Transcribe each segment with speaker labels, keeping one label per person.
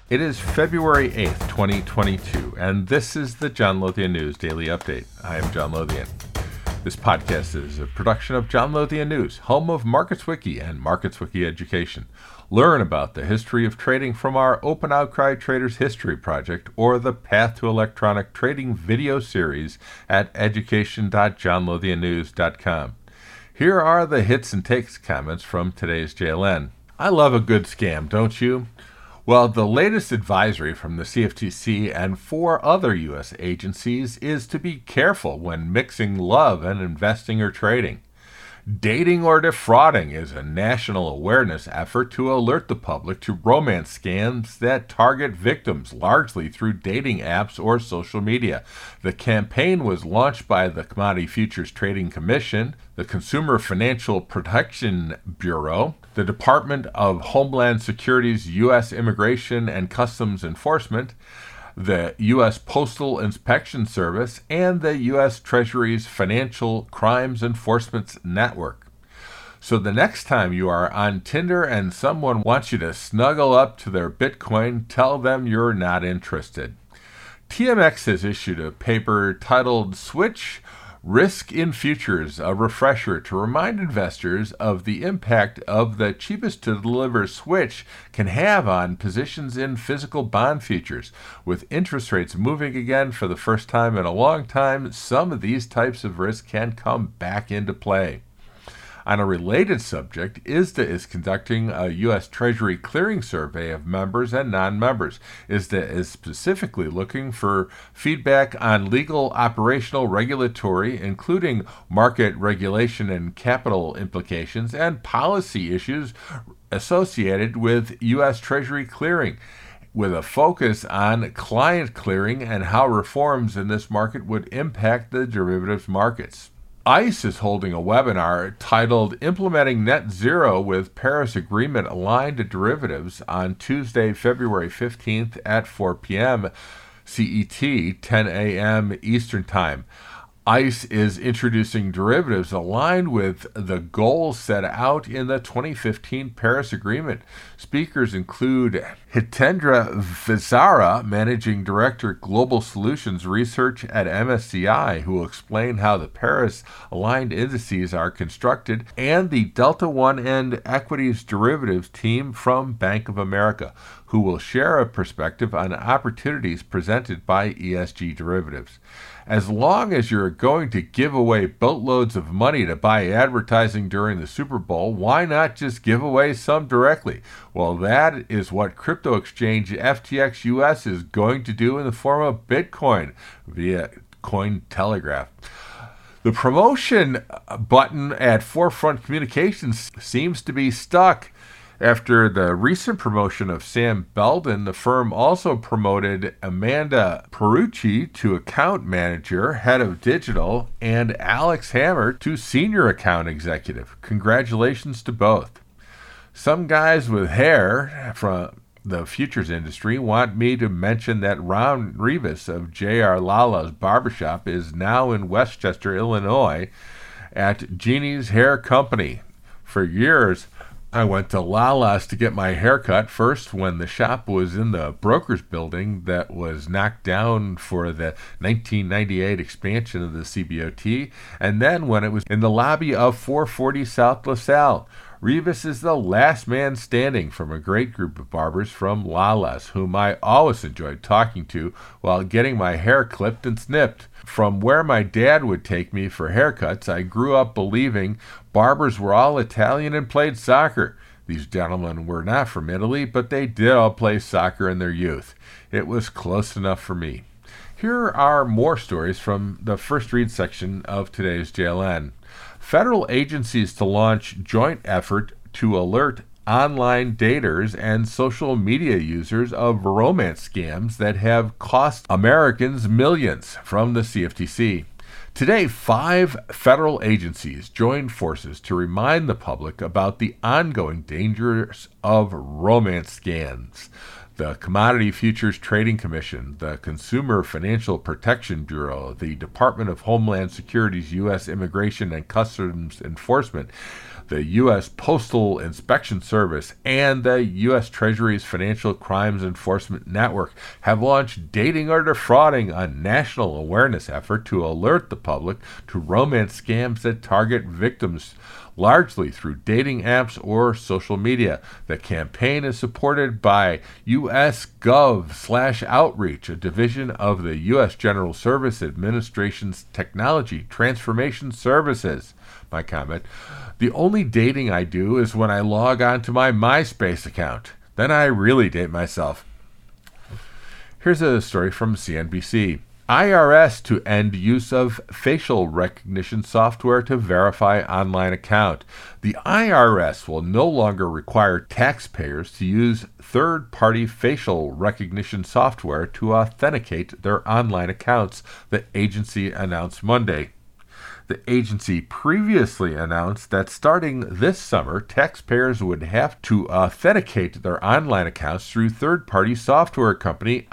Speaker 1: It is February 8th, 2022, and this is the John Lothian News Daily Update. I am John Lothian. This podcast is a production of John Lothian News, home of MarketsWiki and MarketsWiki Education. Learn about the history of trading from our Open Outcry Traders History Project or the Path to Electronic Trading video series at education.johnlothiannews.com. Here are the hits and takes comments from today's JLN. I love a good scam, don't you? Well, the latest advisory from the CFTC and 4 other U.S. agencies is to be careful when mixing love and investing or trading. Dating or defrauding is a national awareness effort to alert the public to romance scams that target victims largely through dating apps or social media. The campaign was launched by the Commodity Futures Trading Commission, the Consumer Financial Protection Bureau, the Department of Homeland Security's U.S. Immigration and Customs Enforcement, the U.S. Postal Inspection Service, and the U.S. Treasury's Financial Crimes Enforcement Network. So the next time you are on Tinder and someone wants you to snuggle up to their Bitcoin, tell them you're not interested. TMX has issued a paper titled Switch Risk in Futures, a refresher to remind investors of the impact of the cheapest to deliver switch can have on positions in physical bond futures. With interest rates moving again for the first time in a long time, some of these types of risk can come back into play. On a related subject, ISDA is conducting a U.S. Treasury clearing survey of members and non-members. ISDA is specifically looking for feedback on legal, operational, regulatory, including market regulation and capital implications, and policy issues associated with U.S. Treasury clearing, with a focus on client clearing and how reforms in this market would impact the derivatives markets. ICE is holding a webinar titled Implementing Net Zero with Paris Agreement Aligned to Derivatives on Tuesday, February 15th at 4 p.m. CET, 10 a.m. Eastern Time. ICE is introducing derivatives aligned with the goals set out in the 2015 Paris Agreement. Speakers include Hitendra Vizara, Managing Director, Global Solutions Research at MSCI, who will explain how the Paris-aligned indices are constructed, and the Delta One End Equities Derivatives team from Bank of America, who will share a perspective on opportunities presented by ESG derivatives. As long as you're going to give away boatloads of money to buy advertising during the Super Bowl, why not just give away some directly? Well, that is what crypto exchange FTX US is going to do in the form of Bitcoin via Cointelegraph. The promotion button at Forefront Communications seems to be stuck. After the recent promotion of Sam Belden, the firm also promoted Amanda Perucci to account manager, head of digital, and Alex Hammer to senior account executive. Congratulations to both. Some guys with hair from the futures industry want me to mention that Ron Rivas of J.R. Lala's Barbershop is now in Westchester, Illinois at Jeannie's Hair Company. For years, I went to Lala's to get my hair cut, first when the shop was in the Brokers building that was knocked down for the 1998 expansion of the CBOT, and then when it was in the lobby of 440 South LaSalle. Rivas is the last man standing from a great group of barbers from Lala's, whom I always enjoyed talking to while getting my hair clipped and snipped. From where my dad would take me for haircuts, I grew up believing barbers were all Italian and played soccer. These gentlemen were not from Italy, but they did all play soccer in their youth. It was close enough for me. Here are more stories from the first read section of today's JLN. Federal agencies to launch joint effort to alert online daters and social media users of romance scams that have cost Americans millions, from the CFTC. Today, 5 federal agencies joined forces to remind the public about the ongoing dangers of romance scams. The Commodity Futures Trading Commission, the Consumer Financial Protection Bureau, the Department of Homeland Security's U.S. Immigration and Customs Enforcement, The U.S. Postal Inspection Service and the U.S. Treasury's Financial Crimes Enforcement Network have launched Dating or Defrauding, a national awareness effort to alert the public to romance scams that target victims largely through dating apps or social media. The campaign is supported by U.S. Gov/Outreach, a division of the U.S. General Service Administration's Technology Transformation Services. My comment: the only dating I do is when I log on to my MySpace account. Then I really date myself. Here's a story from CNBC. IRS to end use of facial recognition software to verify online account. The IRS will no longer require taxpayers to use third-party facial recognition software to authenticate their online accounts, the agency announced Monday. The agency previously announced that starting this summer, taxpayers would have to authenticate their online accounts through third-party software company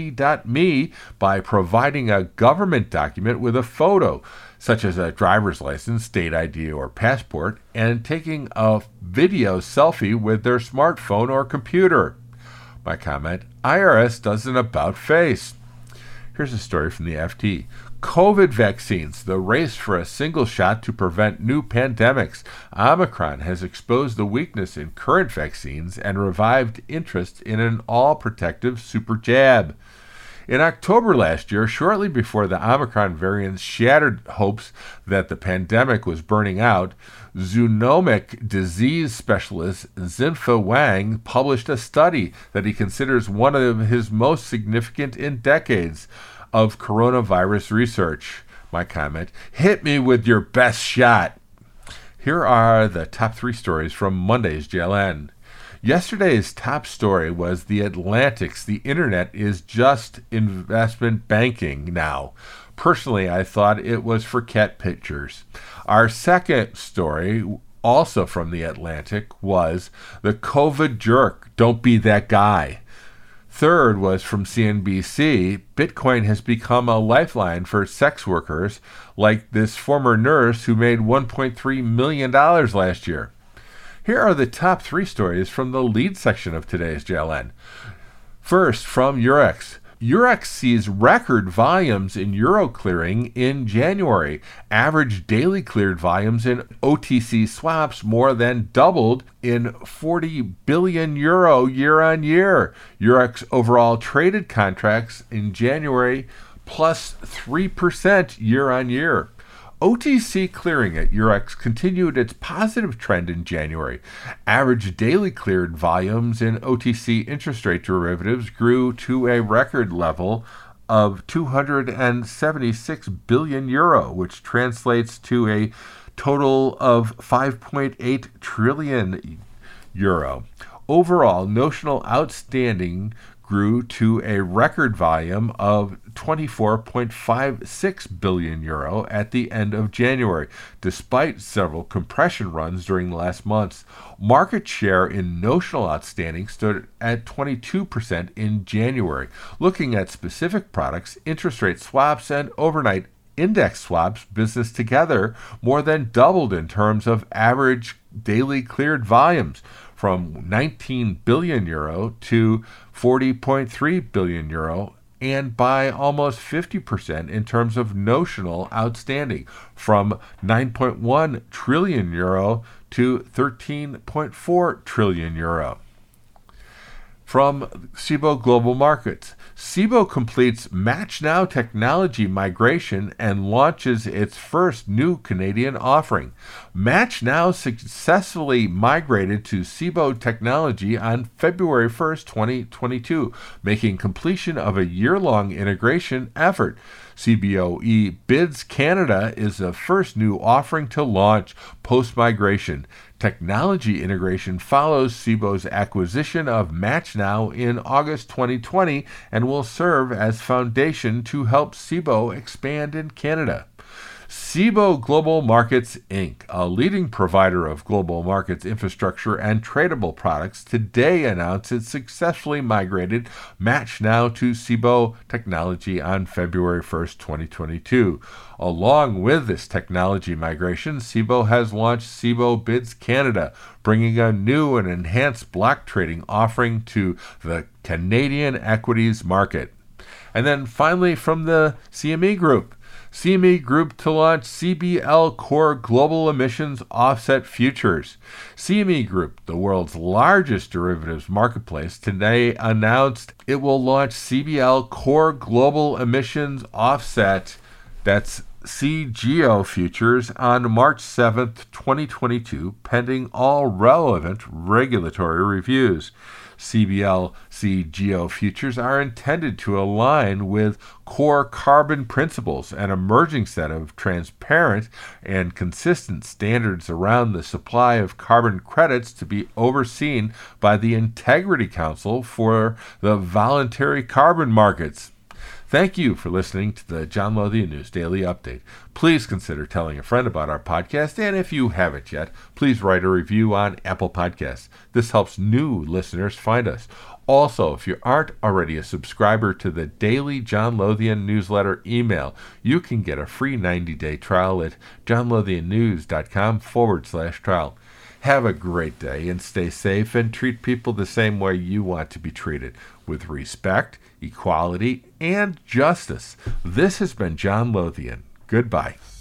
Speaker 1: ID.me by providing a government document with a photo, such as a driver's license, state ID, or passport, and taking a video selfie with their smartphone or computer. My comment: IRS does an about-face. Here's a story from the FT. COVID vaccines, the race for a single shot to prevent new pandemics. Omicron has exposed the weakness in current vaccines and revived interest in an all-protective super jab. In October last year, shortly before the Omicron variant shattered hopes that the pandemic was burning out, zoonotic disease specialist Xinfa Wang published a study that he considers one of his most significant in decades of coronavirus research. My comment: hit me with your best shot. Here are the top 3 stories from Monday's JLN. Yesterday's top story was The Atlantic's "The Internet is just investment banking now." Personally, I thought it was for cat pictures. Our second story, also from The Atlantic, was "The COVID Jerk, Don't Be That Guy." Third was from CNBC. Bitcoin has become a lifeline for sex workers, like this former nurse who made $1.3 million last year. Here are the top 3 stories from the lead section of today's JLN. First, from Eurex. Eurex sees record volumes in euro clearing in January. Average daily cleared volumes in OTC swaps more than doubled in 40 billion euro year on year. Eurex overall traded contracts in January plus 3% year on year. OTC clearing at Eurex continued its positive trend in January. Average daily cleared volumes in OTC interest rate derivatives grew to a record level of 276 billion euro, which translates to a total of 5.8 trillion euro. Overall, notional outstanding grew to a record volume of 24.56 billion euro at the end of January, despite several compression runs during the last months. Market share in notional outstanding stood at 22% in January. Looking at specific products, interest rate swaps and overnight index swaps business together more than doubled in terms of average daily cleared volumes, from 19 billion euro to 40.3 billion euro, and by almost 50% in terms of notional outstanding, from 9.1 trillion euro to 13.4 trillion euro. From Cboe Global Markets, Cboe completes MatchNow technology migration and launches its first new Canadian offering. MatchNow successfully migrated to Cboe technology on February 1st, 2022, making completion of a year-long integration effort. Cboe Bids Canada is the first new offering to launch post-migration. Technology integration follows Cboe's acquisition of MatchNow in August 2020 and will serve as foundation to help Cboe expand in Canada. Cboe Global Markets, Inc., a leading provider of global markets infrastructure and tradable products, today announced it successfully migrated MATCHNow to Cboe technology on February 1st, 2022. Along with this technology migration, Cboe has launched Cboe Bids Canada, bringing a new and enhanced block trading offering to the Canadian equities market. And then finally from the CME Group. CME Group to launch CBL Core Global Emissions Offset Futures. CME Group, the world's largest derivatives marketplace, today announced it will launch CBL Core Global Emissions Offset, that's CGO futures, on March 7th, 2022, pending all relevant regulatory reviews. CBL CGO futures are intended to align with core carbon principles, an emerging set of transparent and consistent standards around the supply of carbon credits to be overseen by the Integrity Council for the Voluntary Carbon Markets. Thank you for listening to the John Lothian News Daily Update. Please consider telling a friend about our podcast, and if you haven't yet, please write a review on Apple Podcasts. This helps new listeners find us. Also, if you aren't already a subscriber to the daily John Lothian newsletter email, you can get a free 90-day trial at johnlothiannews.com/trial. Have a great day and stay safe, and treat people the same way you want to be treated, with respect, equality, and justice. This has been John Lothian. Goodbye.